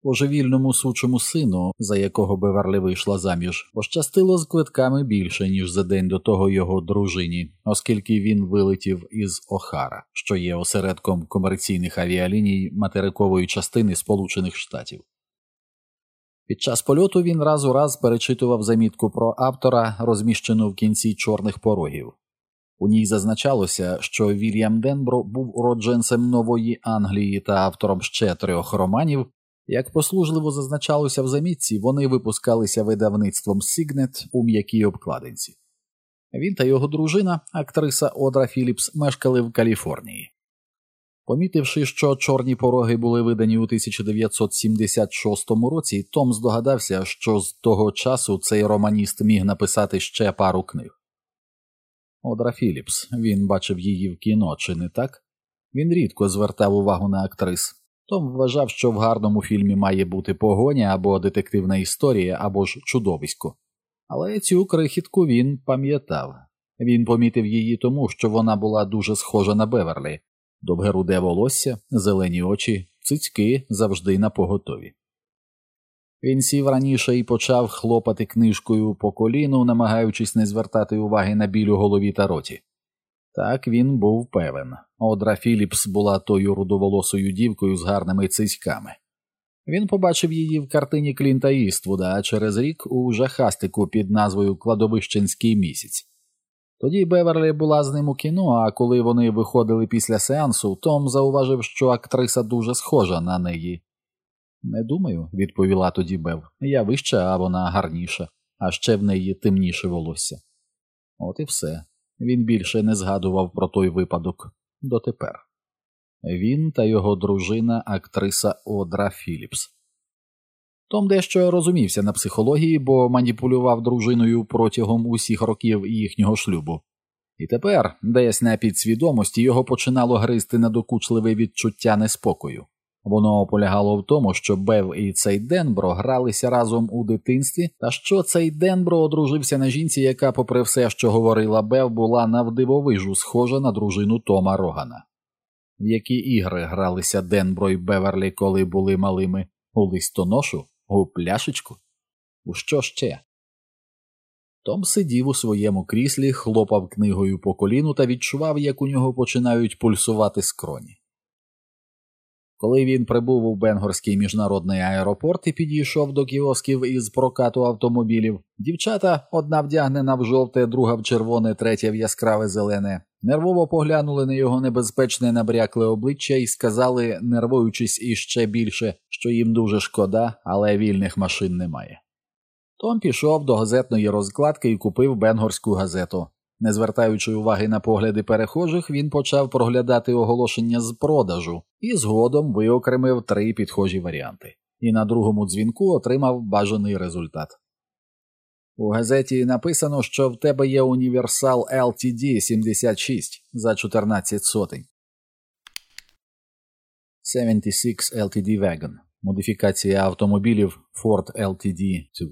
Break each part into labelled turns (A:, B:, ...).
A: Божевільному сучому сину, за якого Беверлі вийшла заміж, пощастило з квитками більше, ніж за день до того його дружині, оскільки він вилетів із Охара, що є осередком комерційних авіаліній материкової частини Сполучених Штатів. Під час польоту він раз у раз перечитував замітку про автора, розміщену в кінці чорних порогів. У ній зазначалося, що Вільям Денбро був уродженцем Нової Англії та автором ще 3 романів. Як послужливо зазначалося в замітці, вони випускалися видавництвом Signet у м'якій обкладинці. Він та його дружина, актриса Одра Філіпс, мешкали в Каліфорнії. Помітивши, що чорні пороги були видані у 1976 році, Том здогадався, що з того часу цей романіст міг написати ще пару книг. Одра Філіпс, він бачив її в кіно, чи не так? Він рідко звертав увагу на актрис. Том вважав, що в гарному фільмі має бути погоня або детективна історія, або ж чудовисько. Але цю крихітку він пам'ятав. Він помітив її тому, що вона була дуже схожа на Беверлі. Довге руде волосся, зелені очі, цицьки завжди напоготові. Він сів раніше і почав хлопати книжкою по коліну, намагаючись не звертати уваги на біль у голові та роті. Так він був певен. Одра Філіпс була тою рудоволосою дівкою з гарними цицьками. Він побачив її в картині Клінта Іствуда, а через рік у жахастику під назвою «Кладовищенський місяць». Тоді Беверлі була з ним у кіно, а коли вони виходили після сеансу, Том зауважив, що актриса дуже схожа на неї. «Не думаю», – відповіла тоді Бев. «Я вища, а вона гарніша, а ще в неї темніше волосся». От і все. Він більше не згадував про той випадок дотепер. Він та його дружина – актриса Одра Філіпс. Том дещо розумівся на психології, бо маніпулював дружиною протягом усіх років їхнього шлюбу. І тепер, десь на підсвідомості, його починало гризти надокучливе відчуття неспокою. Воно полягало в тому, що Бев і цей Денбро гралися разом у дитинстві, та що цей Денбро одружився на жінці, яка, попри все, що говорила Бев, була навдивовижу схожа на дружину Тома Рогана. В які ігри гралися Денбро і Беверлі, коли були малими? У листоношу? У пляшечку? У що ще? Том сидів у своєму кріслі, хлопав книгою по коліну та відчував, як у нього починають пульсувати скроні. Коли він прибув у Бенгорський міжнародний аеропорт і підійшов до кіосків із прокату автомобілів, дівчата, одна вдягнена в жовте, друга в червоне, третя в яскраве зелене, нервово поглянули на його небезпечне набрякле обличчя і сказали, нервуючись іще більше, що їм дуже шкода, але вільних машин немає. Том пішов до газетної розкладки і купив Бенгорську газету. Не звертаючи уваги на погляди перехожих, він почав проглядати оголошення з продажу і згодом виокремив 3 підхожі варіанти. І на другому дзвінку отримав бажаний результат. У газеті написано, що в тебе є універсал LTD 76 за 14 сотень. 76 LTD Wagon. Модифікація автомобілів Ford LTD-2.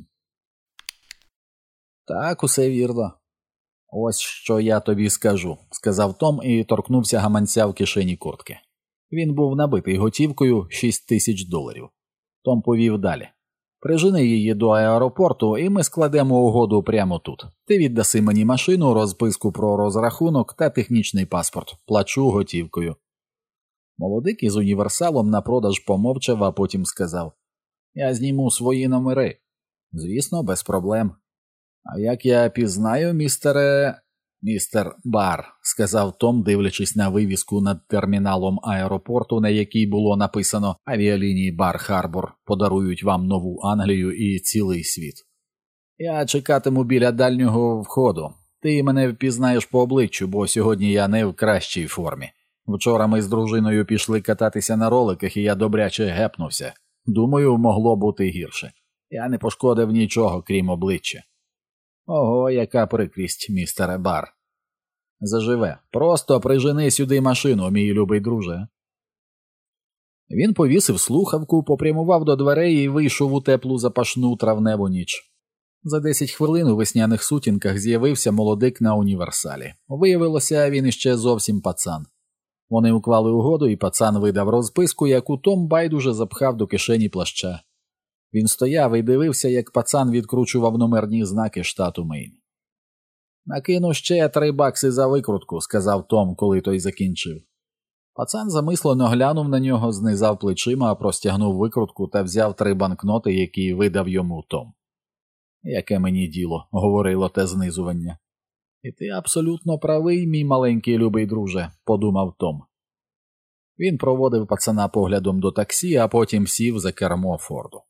A: Так, усе вірно. «Ось що я тобі скажу», – сказав Том і торкнувся гаманця в кишені куртки. Він був набитий готівкою $6000. Том повів далі. «Прижени її до аеропорту, і ми складемо угоду прямо тут. Ти віддаси мені машину, розписку про розрахунок та технічний паспорт. Плачу готівкою». Молодик із універсалом на продаж помовчав, а потім сказав. «Я зніму свої номери». «Звісно, без проблем». «А як я пізнаю, містер Бар», – сказав Том, дивлячись на вивіску над терміналом аеропорту, на якій було написано «Авіалінії Бар-Харбор подарують вам нову Англію і цілий світ». «Я чекатиму біля дальнього входу. Ти мене впізнаєш по обличчю, бо сьогодні я не в кращій формі. Вчора ми з дружиною пішли кататися на роликах, і я добряче гепнувся. Думаю, могло бути гірше. Я не пошкодив нічого, крім обличчя». «Ого, яка прикрість, містере Бар». «Заживе. Просто прижени сюди машину, мій любий друже». Він повісив слухавку, попрямував до дверей і вийшов у теплу запашну травневу ніч. За 10 хвилин у весняних сутінках з'явився молодик на універсалі. Виявилося, він іще зовсім пацан. Вони уклали угоду, і пацан видав розписку, яку Том байдуже запхав до кишені плаща. Він стояв і дивився, як пацан відкручував номерні знаки штату Мейн. «Накину ще $3 за викрутку», – сказав Том, коли той закінчив. Пацан замислено глянув на нього, знизав плечима, простягнув викрутку та взяв 3 банкноти, які видав йому Том. «Яке мені діло», – говорило те знизування. «І ти абсолютно правий, мій маленький любий друже», – подумав Том. Він проводив пацана поглядом до таксі, а потім сів за кермо Форду.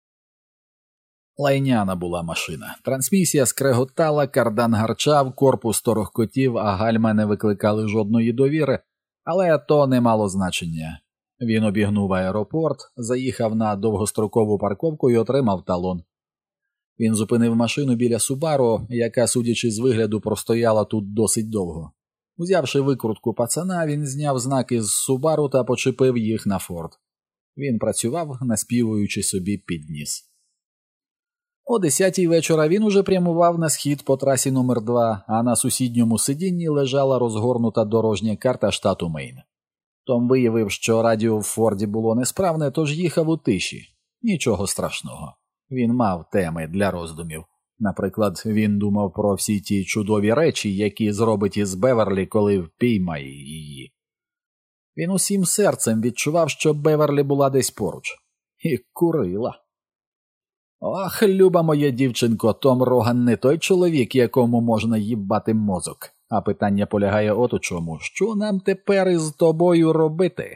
A: Лайняна була машина. Трансмісія скреготала, кардан гарчав, корпус торохкотів, а гальма не викликали жодної довіри, але то не мало значення. Він обігнув аеропорт, заїхав на довгострокову парковку і отримав талон. Він зупинив машину біля Субару, яка, судячи з вигляду, простояла тут досить довго. Узявши викрутку пацана, він зняв знаки з Субару та почепив їх на Форд. Він працював, наспівуючи собі під ніс. О 10-й вечора він уже прямував на схід по трасі номер 2, а на сусідньому сидінні лежала розгорнута дорожня карта штату Мейн. Том виявив, що радіо в Форді було несправне, тож їхав у тиші. Нічого страшного. Він мав теми для роздумів. Наприклад, він думав про всі ті чудові речі, які зробить із Беверлі, коли впіймає її. Він усім серцем відчував, що Беверлі була десь поруч. І курила. Ох, люба моя дівчинко, Том Роган не той чоловік, якому можна їбати мозок. А питання полягає от у чому. Що нам тепер із тобою робити?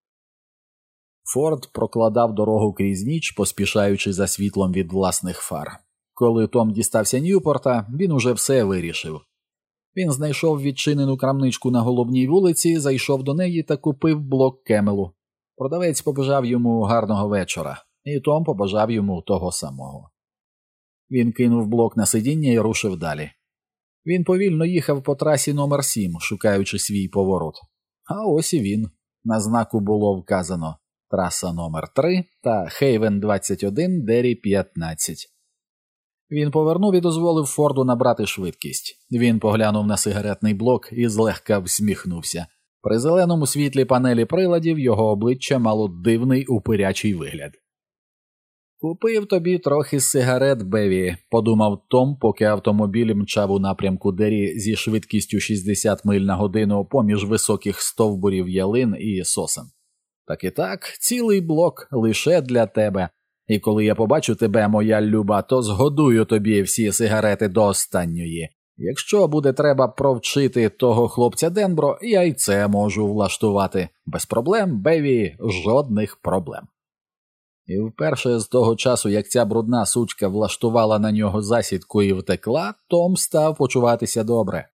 A: Форд прокладав дорогу крізь ніч, поспішаючи за світлом від власних фар. Коли Том дістався Ньюпорта, він уже все вирішив. Він знайшов відчинену крамничку на головній вулиці, зайшов до неї та купив блок Кемелу. Продавець побажав йому гарного вечора, і Том побажав йому того самого. Він кинув блок на сидіння і рушив далі. Він повільно їхав по трасі номер 7, шукаючи свій поворот. А ось і він. На знаку було вказано траса номер 3 та Хейвен 21, Дері 15. Він повернув і дозволив Форду набрати швидкість. Він поглянув на сигаретний блок і злегка всміхнувся. При зеленому світлі панелі приладів його обличчя мало дивний упирячий вигляд. «Купив тобі трохи сигарет, Беві», – подумав Том, поки автомобіль мчав у напрямку Дері зі швидкістю 60 миль на годину поміж високих стовбурів ялин і сосен. «Так і так, цілий блок лише для тебе. І коли я побачу тебе, моя люба, то згодую тобі всі сигарети до останньої. Якщо буде треба провчити того хлопця Денбро, я й це можу влаштувати. Без проблем, Беві, жодних проблем». І вперше з того часу, як ця брудна сучка влаштувала на нього засідку і втекла, Том став почуватися добре.